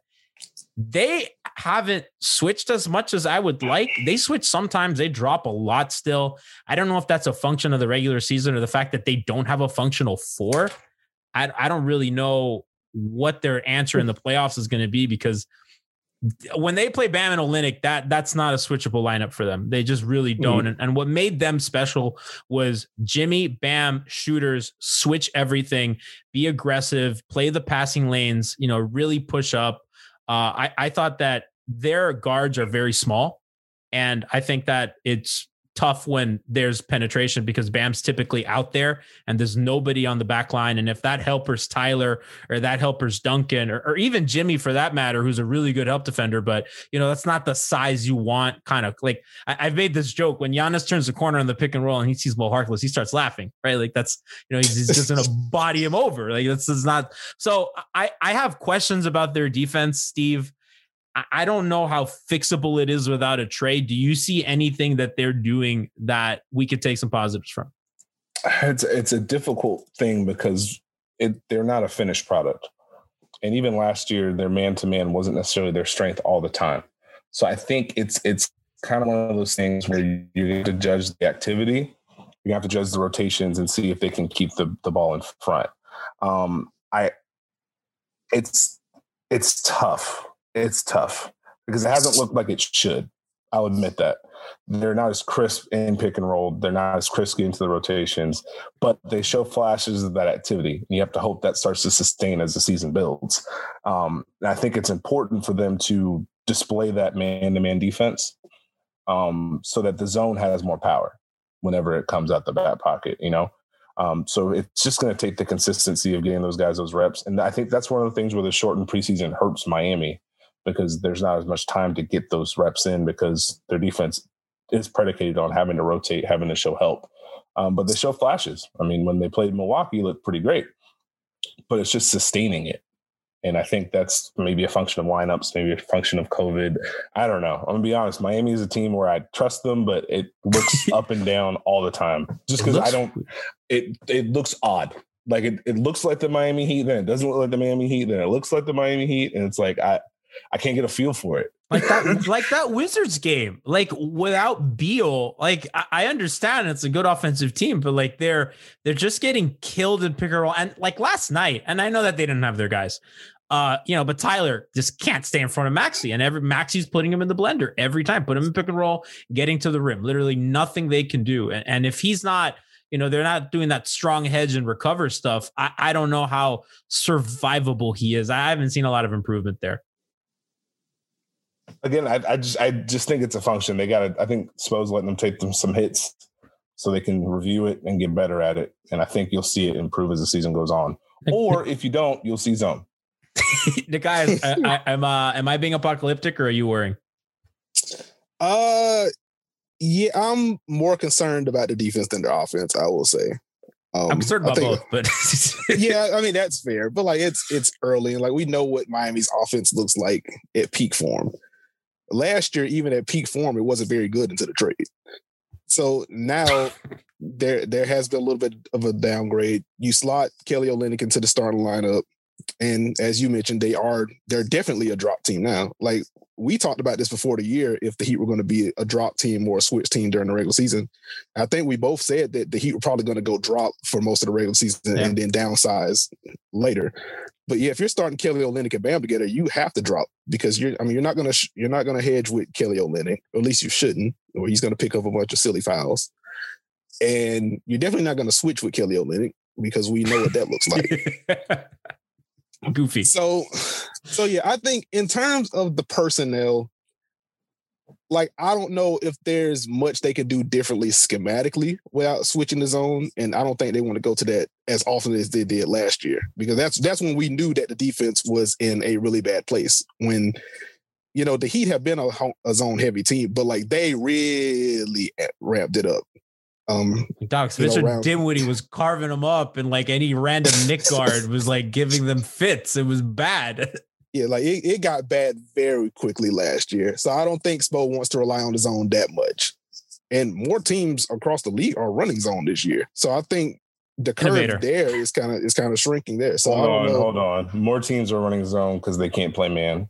They haven't switched as much as I would like. They switch sometimes. They drop a lot still. I don't know if that's a function of the regular season or the fact that they don't have a functional four. I, I don't really know what their answer in the playoffs is going to be because when they play Bam and Olynyk, that that's not a switchable lineup for them. They just really don't. Mm-hmm. And, and what made them special was Jimmy, Bam, shooters, switch everything, be aggressive, play the passing lanes, you know, really push up. Uh, I, I thought that their guards are very small, and I think that it's tough when there's penetration because Bam's typically out there and there's nobody on the back line. And if that helper's Tyler or that helper's Duncan or, or even Jimmy for that matter, who's a really good help defender, but you know, that's not the size you want. Kind of like I, I've made this joke when Giannis turns the corner on the pick and roll and he sees Mo Harkless, he starts laughing, right? Like that's, you know, he's, he's just going to body him over. Like this is not, so I, I have questions about their defense, Steve. I don't know how fixable it is without a trade. Do you see anything that they're doing that we could take some positives from? It's it's a difficult thing because it they're not a finished product. And even last year, their man-to-man wasn't necessarily their strength all the time. So I think it's it's kind of one of those things where you have to judge the activity. You have to judge the rotations and see if they can keep the, the ball in front. Um, I it's it's tough. It's tough because it hasn't looked like it should. I'll admit that. They're not as crisp in pick and roll. They're not as crisp into the rotations, but they show flashes of that activity. And you have to hope that starts to sustain as the season builds. Um, and I think it's important for them to display that man-to-man defense um, so that the zone has more power whenever it comes out the back pocket, you know? Um, so it's just going to take the consistency of getting those guys those reps. And I think that's one of the things where the shortened preseason hurts Miami, because there's not as much time to get those reps in because their defense is predicated on having to rotate, having to show help. Um, but they show flashes. I mean, when they played Milwaukee, it looked pretty great, but it's just sustaining it. And I think that's maybe a function of lineups, maybe a function of COVID. I don't know. I'm going to be honest. Miami is a team where I trust them, but it looks up and down all the time just because I don't – it it looks odd. Like it, it looks like the Miami Heat, then it doesn't look like the Miami Heat, then it looks like the Miami Heat. And it's like I – I can't get a feel for it. Like that, like that Wizards game, like without Beal, like I, I understand it's a good offensive team, but like they're, they're just getting killed in pick and roll. And like last night, and I know that they didn't have their guys, uh, you know, but Tyler just can't stay in front of Maxey, and every Maxey's putting him in the blender every time, put him in pick and roll, getting to the rim, literally nothing they can do. And, and if he's not, you know, they're not doing that strong hedge and recover stuff. I, I don't know how survivable he is. I haven't seen a lot of improvement there. Again, I, I just I just think it's a function. They got to. I think Spo's letting them take them some hits so they can review it and get better at it. And I think you'll see it improve as the season goes on. Or if you don't, you'll see zone. The guys, I, I, am uh, am I being apocalyptic or are you worrying? Uh, yeah, I'm more concerned about the defense than their offense, I will say. Um, I'm concerned about both, but yeah, I mean that's fair. But like it's it's early, and like we know what Miami's offense looks like at peak form. Last year, even at peak form, it wasn't very good until the trade. So now there there has been a little bit of a downgrade. You slot Kelly Olynyk into the starting lineup, and as you mentioned, they are they're definitely a drop team now. Like we talked about this before the year, if the Heat were going to be a drop team or a switch team during the regular season. I think we both said that the Heat were probably going to go drop for most of the regular season yeah. and then downsize later. But yeah, if you're starting Kelly Olynyk and Bam together, you have to drop because you're. I mean, you're not gonna sh- you're not gonna hedge with Kelly Olynyk, or at least you shouldn't, or he's gonna pick up a bunch of silly fouls. And you're definitely not gonna switch with Kelly Olynyk because we know what that looks like. Goofy. So, so yeah, I think in terms of the personnel, like I don't know if there's much they can do differently schematically without switching the zone, and I don't think they want to go to that as often as they did last year because that's that's when we knew that the defense was in a really bad place. When you know the Heat have been a, a zone heavy team, but like they really ramped it up. Um, Doc Spencer know, Dinwiddie was carving them up, and like any random Nick guard was like giving them fits. It was bad. Yeah, like it, it got bad very quickly last year. So I don't think Spo wants to rely on the zone that much. And more teams across the league are running zone this year. So I think the curve Innovator. there is kind of is kind of shrinking there. So hold I don't on, know. hold on. More teams are running zone because they can't play man.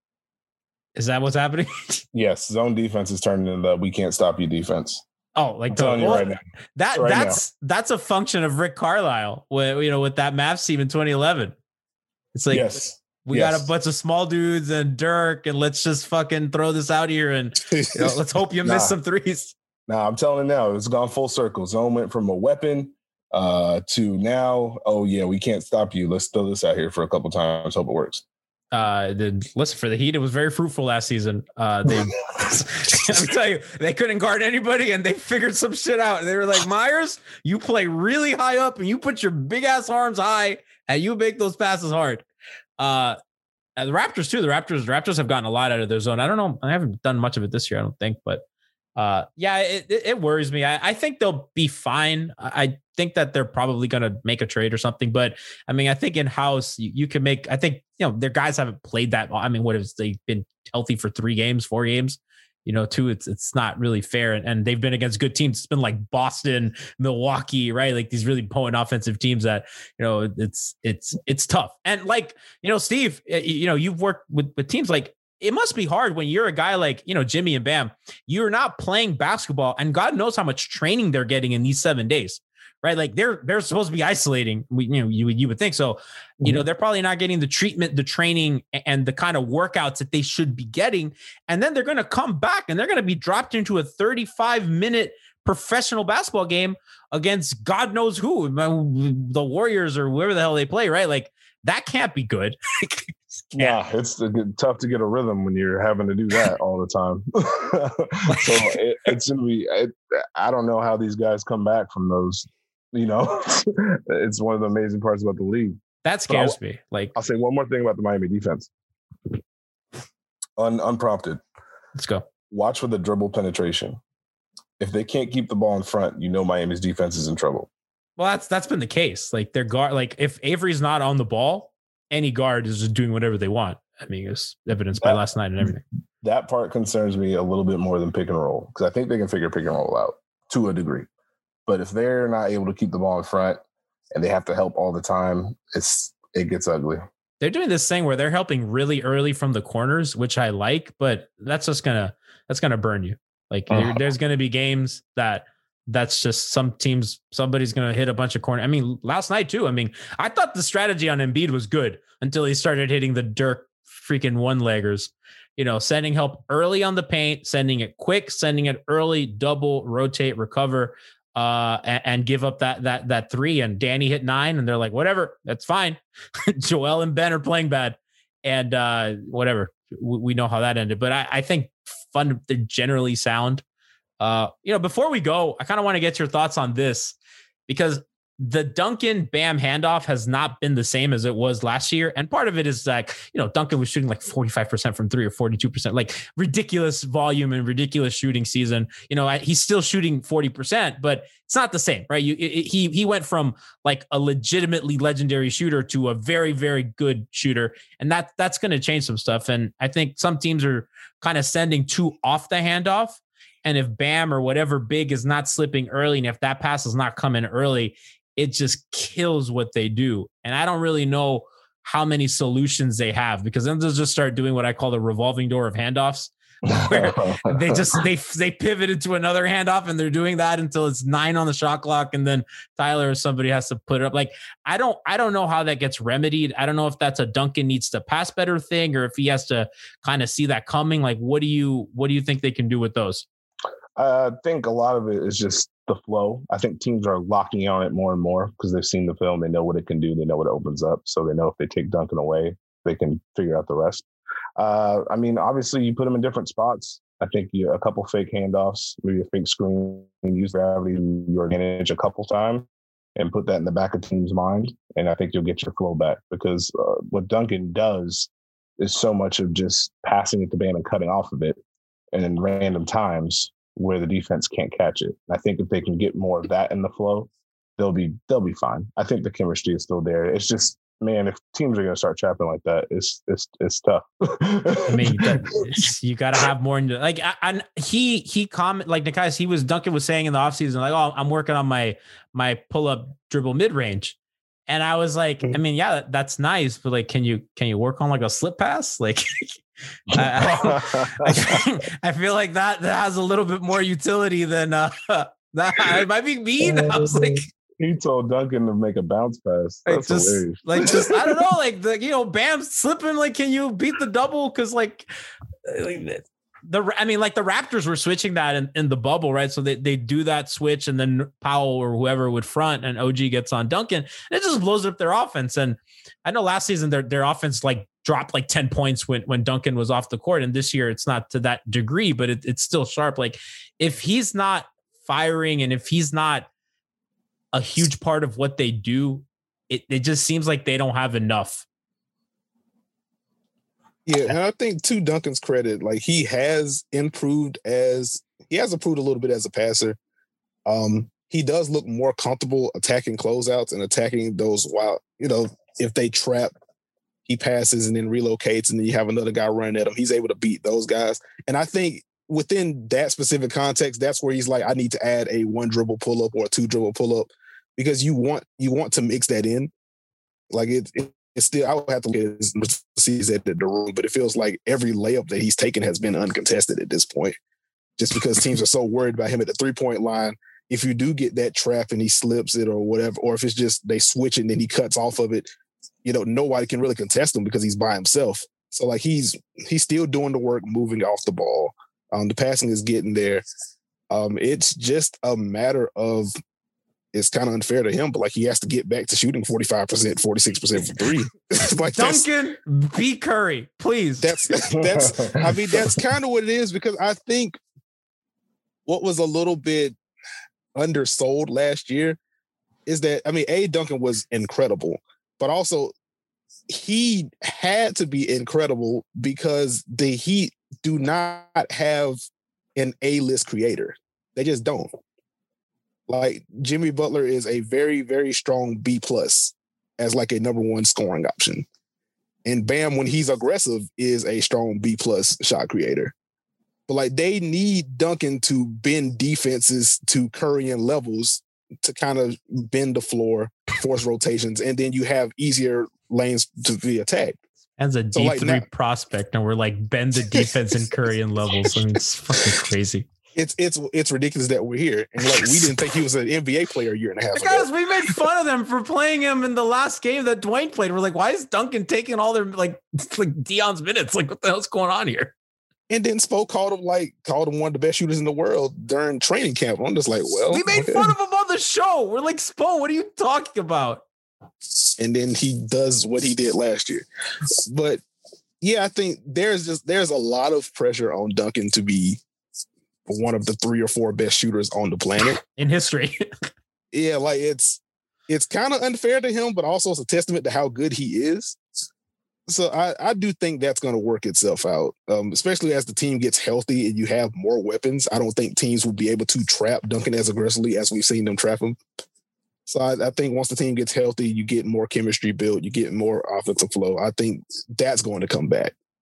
Is that what's happening? Yes, zone defense is turning into the we can't stop you defense. Oh, like I'm telling the, you well, right now. That right that's now. that's a function of Rick Carlisle with you know with that Mavs team in twenty eleven. It's like yes. We yes. got a bunch of small dudes and Dirk, and let's just fucking throw this out here and you know, let's hope you nah. miss some threes. Nah, I'm telling you now, it's gone full circle. Zone went from a weapon uh, to now, oh yeah, we can't stop you. Let's throw this out here for a couple times. Hope it works. Uh, the, listen, for the Heat, it was very fruitful last season. Uh, they, let me tell you, they couldn't guard anybody, and they figured some shit out. They were like, Myers, you play really high up, and you put your big ass arms high, and you make those passes hard. Uh, the Raptors too. The Raptors, Raptors have gotten a lot out of their zone. I don't know. I haven't done much of it this year, I don't think, but uh, yeah, it, it, it worries me. I, I think they'll be fine. I think that they're probably going to make a trade or something, but I mean, I think in house you, you can make, I think, you know, their guys haven't played that. I mean, what is they've been healthy for three games, four games, you know, two, it's, it's not really fair. And, and they've been against good teams. It's been like Boston, Milwaukee, right? Like these really potent offensive teams that, you know, it's, it's, it's tough. And like, you know, Steve, you know, you've worked with, with teams like, it must be hard when you're a guy like, you know, Jimmy and Bam, you're not playing basketball and God knows how much training they're getting in these seven days, right? Like they're, they're supposed to be isolating. We, you know, you would, you would think so, you know, they're probably not getting the treatment, the training and the kind of workouts that they should be getting. And then they're going to come back and they're going to be dropped into a thirty-five minute professional basketball game against God knows who, the Warriors or whoever the hell they play, right? Like that can't be good. Yeah, it's tough to get a rhythm when you're having to do that all the time. So it, it's gonna be. It, I don't know how these guys come back from those. You know, it's one of the amazing parts about the league. That scares me. Like, I'll say one more thing about the Miami defense. Un, unprompted. Let's go. Watch for the dribble penetration. If they can't keep the ball in front, you know Miami's defense is in trouble. Well, that's that's been the case. Like their guard, like if Avery's not on the ball, any guard is just doing whatever they want. I mean, it's evidenced by last night and everything. That part concerns me a little bit more than pick and roll because I think they can figure pick and roll out to a degree. But if they're not able to keep the ball in front and they have to help all the time, it's it gets ugly. They're doing this thing where they're helping really early from the corners, which I like, but that's just gonna that's gonna burn you. Like uh-huh. there's gonna be games that. That's just some teams, somebody's going to hit a bunch of corner. I mean, last night too. I mean, I thought the strategy on Embiid was good until he started hitting the Dirk freaking one leggers, you know, sending help early on the paint, sending it quick, sending it early, double, rotate, recover, uh, and, and give up that, that, that three. And Danny hit nine and they're like, whatever, that's fine. Joel and Ben are playing bad and uh, whatever. We, we know how that ended, but I, I think fun, they're generally sound. Uh, you know, before we go, I kind of want to get your thoughts on this because the Duncan Bam handoff has not been the same as it was last year. And part of it is like, you know, Duncan was shooting like forty-five percent from three or forty-two percent, like ridiculous volume and ridiculous shooting season. You know, I, he's still shooting forty percent, but it's not the same, right? You, it, he, he went from like a legitimately legendary shooter to a very, very good shooter. And that that's going to change some stuff. And I think some teams are kind of sending too off the handoff. And if Bam or whatever big is not slipping early, and if that pass is not coming early, it just kills what they do. And I don't really know how many solutions they have, because then they'll just start doing what I call the revolving door of handoffs, where they just they they pivot into another handoff, and they're doing that until it's nine on the shot clock, and then Tyler or somebody has to put it up. Like I don't I don't know how that gets remedied. I don't know if that's a Duncan needs to pass better thing, or if he has to kind of see that coming. Like what do you what do you think they can do with those? I think a lot of it is just the flow. I think teams are locking on it more and more because they've seen the film. They know what it can do. They know what it opens up. So they know if they take Duncan away, they can figure out the rest. Uh, I mean, obviously, you put them in different spots. I think you, a couple fake handoffs, maybe a fake screen, use gravity to your advantage a couple times and put that in the back of the team's mind. And I think you'll get your flow back, because uh, what Duncan does is so much of just passing it to Bam and cutting off of it, and in random times where the defense can't catch it. I think if they can get more of that in the flow, they'll be they'll be fine. I think the chemistry is still there. It's just, man, if teams are going to start trapping like that, it's it's it's tough. I mean, that, you got to have more. Into, like, I, I, he he comment like Nekias, he was Duncan was saying in the offseason, like, oh, I'm working on my my pull up dribble mid range, and I was like, I mean, yeah, that, that's nice, but like, can you can you work on like a slip pass, like? I, I, I feel like that that has a little bit more utility than uh, that. I might be mean. I was like, he told Duncan to make a bounce pass. That's just, hilarious. Like, just I don't know, like the you know, Bam's slipping. Like, can you beat the double? Because like, like the I mean, like the Raptors were switching that in, in the bubble, right? So they they do that switch, and then Powell or whoever would front, and O G gets on Duncan. And it just blows up their offense. And I know last season their their offense like dropped like ten points when, when Duncan was off the court. And this year it's not to that degree, but it, it's still sharp. Like if he's not firing and if he's not a huge part of what they do, it, it just seems like they don't have enough. Yeah. And I think to Duncan's credit, like he has improved as he has improved a little bit as a passer. Um, he does look more comfortable attacking closeouts and attacking those while, you know, if they trap, he passes and then relocates, and then you have another guy running at him. He's able to beat those guys. And I think within that specific context, that's where he's like, I need to add a one dribble pull up or a two dribble pull up, because you want you want to mix that in. Like it, it it's still, I would have to look at his sees at the room, but it feels like every layup that he's taken has been uncontested at this point, just because teams are so worried about him at the three point line. If you do get that trap and he slips it or whatever, or if it's just they switch it and then he cuts off of it, you know, nobody can really contest him because he's by himself. So like he's he's still doing the work, moving off the ball. Um, the passing is getting there. Um, it's just a matter of, it's kind of unfair to him, but like he has to get back to shooting forty-five percent, forty-six percent for three. Like Duncan, beat Curry, please. That's that's I mean, that's kind of what it is, because I think what was a little bit undersold last year is that, I mean, A, Duncan was incredible, but also he had to be incredible because the Heat do not have an A-list creator. They just don't. Like Jimmy Butler is a very, very strong B plus as like a number one scoring option. And Bam, when he's aggressive, is a strong B plus shot creator. But like they need Duncan to bend defenses to Curry levels to kind of bend the floor, force rotations, and then you have easier lanes to be attacked. As a D three so like now, prospect, and we're like bend the defense in Curry levels. I mean, it's fucking crazy. It's it's it's ridiculous that we're here, and like we didn't think he was an N B A player a year and a half ago. Guys, we made fun of them for playing him in the last game that Dwayne played. We're like, why is Duncan taking all their like like Dion's minutes? Like, what the hell's going on here? And then Spo called him like called him one of the best shooters in the world during training camp. I'm just like, well, we made okay. fun of him on the show. We're like, Spo, what are you talking about? And then he does what he did last year. But yeah, I think there's just there's a lot of pressure on Duncan to be one of the three or four best shooters on the planet in history. Yeah, like it's it's kind of unfair to him, but also it's a testament to how good he is. So I, I do think that's going to work itself out, um, especially as the team gets healthy and you have more weapons. I don't think teams will be able to trap Duncan as aggressively as we've seen them trap him. So I, I think once the team gets healthy, you get more chemistry built, you get more offensive flow. I think that's going to come back.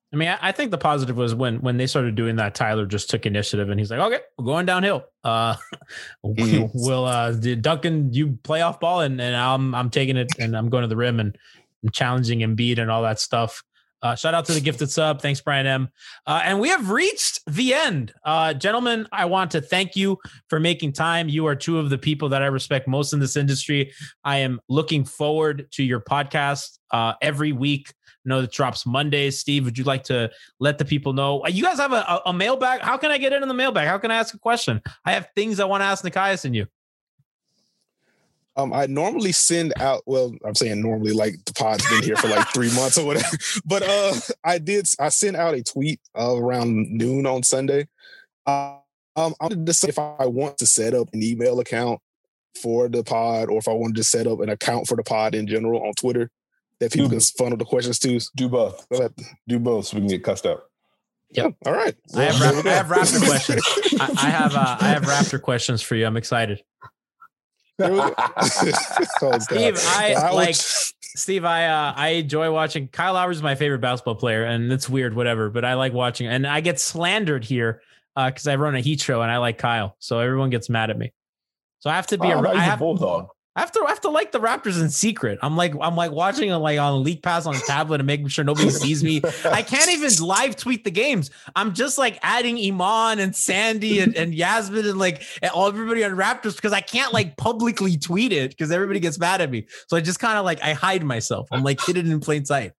I mean, I, I think the positive was when when they started doing that, Tyler just took initiative and he's like, okay, we're going downhill. Uh, we'll, we'll uh, Duncan, you play off ball and, and I'm I'm taking it and I'm going to the rim and, and challenging Embiid and all that stuff. Uh, shout out to the gifted sub. Thanks, Brian M. Uh, and we have reached the end. Uh, gentlemen, I want to thank you for making time. You are two of the people that I respect most in this industry. I am looking forward to your podcast uh, every week. I know it drops Mondays. Steve, would you like to let the people know? You guys have a, a, a mailbag? How can I get in on the mailbag? How can I ask a question? I have things I want to ask Nekias and you. Um, I normally send out, well, I'm saying normally, like the pod's been here for like three months or whatever. But uh, I did, I sent out a tweet uh, around noon on Sunday. Uh, um, I'm going to decide if I want to set up an email account for the pod or if I wanted to set up an account for the pod in general on Twitter that people do, can funnel the questions to. Do both. Do both so we can get cussed out. Yep. Oh, all right. I have, rap- I have Raptor questions. I, I have uh, I have Raptor questions for you. I'm excited. oh, Steve, I well, I like Steve. I uh, I enjoy watching. Kyle Lowry is my favorite basketball player, and it's weird, whatever. But I like watching, and I get slandered here because uh, I run a Heat show, and I like Kyle, so everyone gets mad at me. So I have to be oh, a, I have, a bulldog. I have to I have to like the Raptors in secret. I'm like I'm like watching it like on League Pass on a tablet and making sure nobody sees me. I can't even live tweet the games. I'm just like adding Iman and Sandy and, and Yasmin and like and all everybody on Raptors because I can't like publicly tweet it because everybody gets mad at me. So I just kind of like I hide myself. I'm like hidden in plain sight.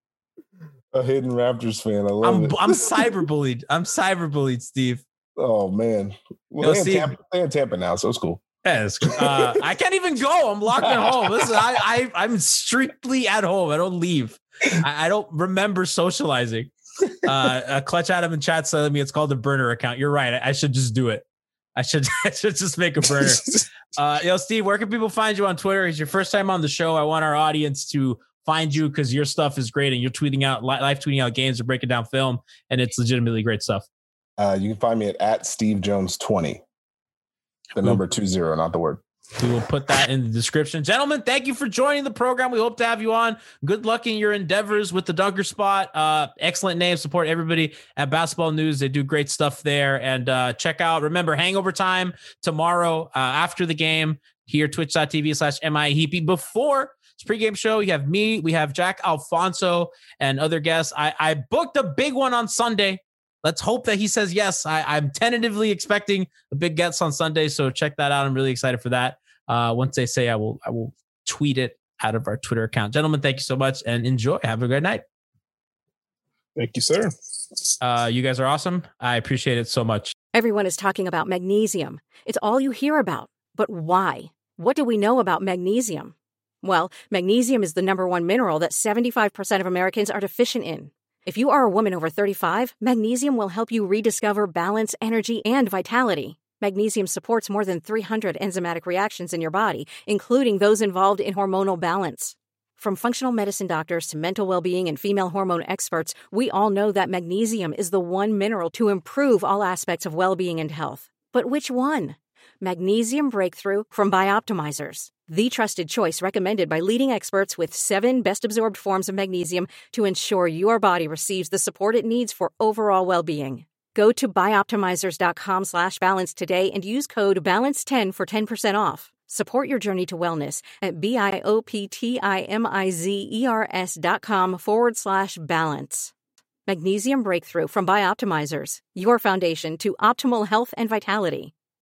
A hidden Raptors fan. I love I'm, it. I'm cyberbullied. I'm cyberbullied, Steve. Oh man. Well, Yo, they're, in Tampa, they're in Tampa now, so it's cool. Yes, uh, I can't even go. I'm locked at home. Listen, I, I I'm strictly at home. I don't leave. I, I don't remember socializing. Uh, a Clutch Adam in chat telling me it's called a burner account. You're right. I, I should just do it. I should I should just make a burner. Uh, yo, Steve, where can people find you on Twitter? It's your first time on the show. I want our audience to find you because your stuff is great and you're tweeting out live tweeting out games or breaking down film, and it's legitimately great stuff. Uh, you can find me at, at Steve Jones twenty. The number two zero, not the word. We will put that in the description. Gentlemen, thank you for joining the program. We hope to have you on. Good luck in your endeavors with the Dunker Spot. Uh, excellent name. Support everybody at Basketball News. They do great stuff there. And uh, check out, remember, Hangover Time tomorrow uh, after the game here, twitch.tv slash MIHeapy. Before it's pregame show, you have me, we have Jack Alfonso and other guests. I, I booked a big one on Sunday. Let's hope that he says yes. I, I'm tentatively expecting a big guest on Sunday, so check that out. I'm really excited for that. Uh, once they say, I will, I will tweet it out of our Twitter account. Gentlemen, thank you so much and enjoy. Have a great night. Thank you, sir. Uh, you guys are awesome. I appreciate it so much. Everyone is talking about magnesium. It's all you hear about. But why? What do we know about magnesium? Well, magnesium is the number one mineral that seventy-five percent of Americans are deficient in. If you are a woman over thirty-five, magnesium will help you rediscover balance, energy, and vitality. Magnesium supports more than three hundred enzymatic reactions in your body, including those involved in hormonal balance. From functional medicine doctors to mental well-being and female hormone experts, we all know that magnesium is the one mineral to improve all aspects of well-being and health. But which one? Magnesium Breakthrough from Bioptimizers, the trusted choice recommended by leading experts with seven best-absorbed forms of magnesium to ensure your body receives the support it needs for overall well-being. Go to bioptimizers.com slash balance today and use code balance ten for ten percent off. Support your journey to wellness at B-I-O-P-T-I-M-I-Z-E-R-S dot com forward slash balance. Magnesium Breakthrough from Bioptimizers, your foundation to optimal health and vitality.